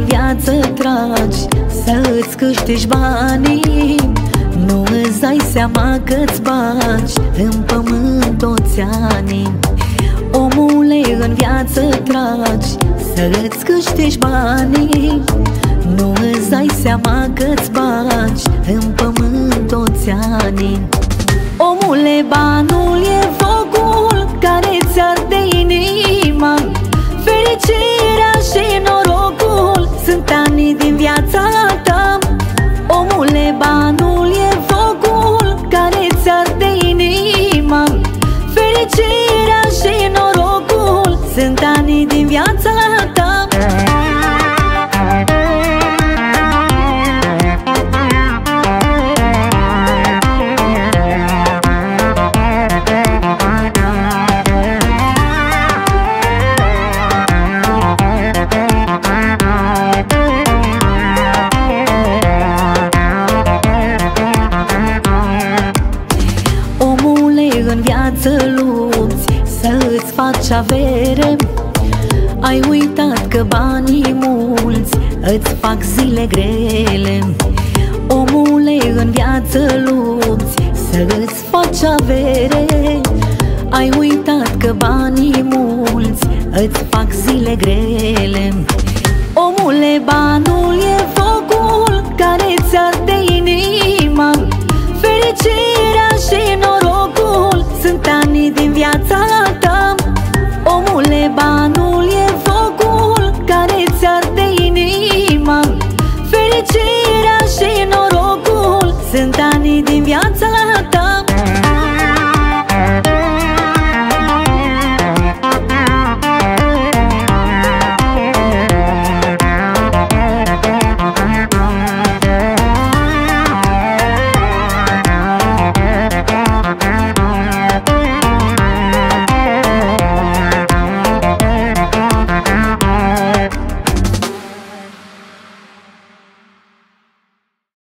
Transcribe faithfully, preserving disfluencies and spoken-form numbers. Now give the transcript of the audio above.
în viață tragi să-ți câștigi banii, nu îți dai seama că-ți bagi în pământ toți anii. Omule, în viață tragi să-ți câștigi banii, nu îți dai seama că-ți bagi în pământ toți anii. Omule, banul e focul care ți arde inima, fericirea și norocul sunt anii din viața ta. Omule, banul e focul care ți arde inima, fericirea și norocul sunt anii din viața ta. În viață lupți să-ți faci avere, ai uitat că banii mulți îți fac zile grele. Omule, în viață lupți să-ți faci avere, ai uitat că banii mulți îți fac zile grele. Omule, banul e focul care ți arde inima, fericirea și norocul sunt anii din viața ta. Omule, banul